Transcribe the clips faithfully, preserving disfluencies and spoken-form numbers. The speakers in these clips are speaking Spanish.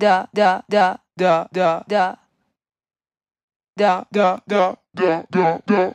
da da da da da da da da da da da da.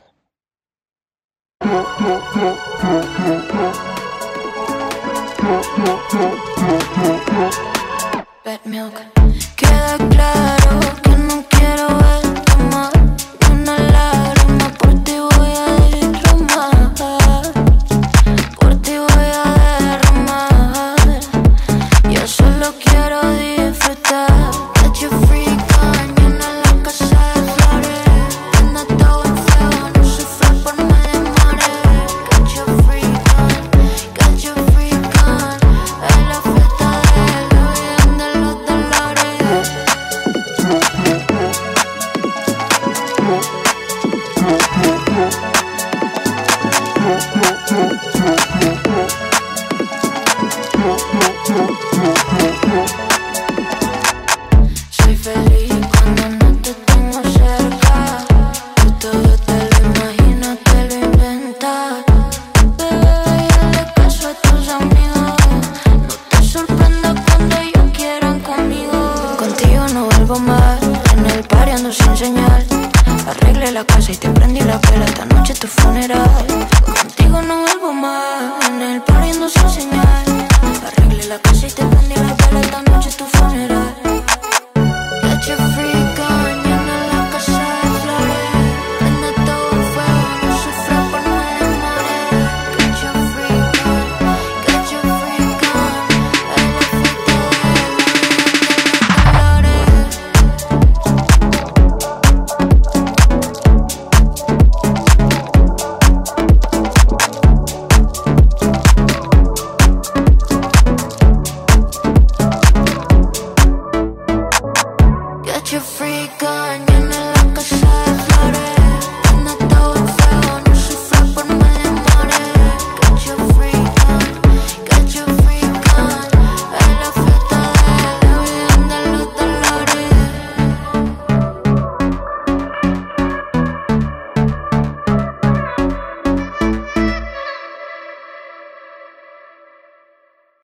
Bad milk. Queda claro que no quiero verte más. Ni una lágrima por ti voy a derramar. Por ti voy a derramar. Yo solo quiero disfrutar. Get your freak on, llena la casa de flores. Prende todo en fuego, no sufras por mal de amores. Get your freak on, get your freak on. Es la fiesta de la vida de los dolores. Soy feliz cuando no te tengo cerca. Tú todo te lo imaginas, te lo inventas. Bebé, dale caso a tus amigos. No te sorprendas cuando ellos quieran conmigo. Contigo no vuelvo más. En el party ando sin señal. Arreglé la casa y te prendí la vela. Esta noche es tu funeral. Contigo no vuelvo más. En el party ando sin señal. Arreglé la casa y te prendí la vela. Esta noche es tu funeral. Get your freak on, llena la casa de flores. Prende todo en fuego, no sufras por mal de amores. Get your freak on, get your freak on. Es la fiesta de la vida de los dolores. Get your freak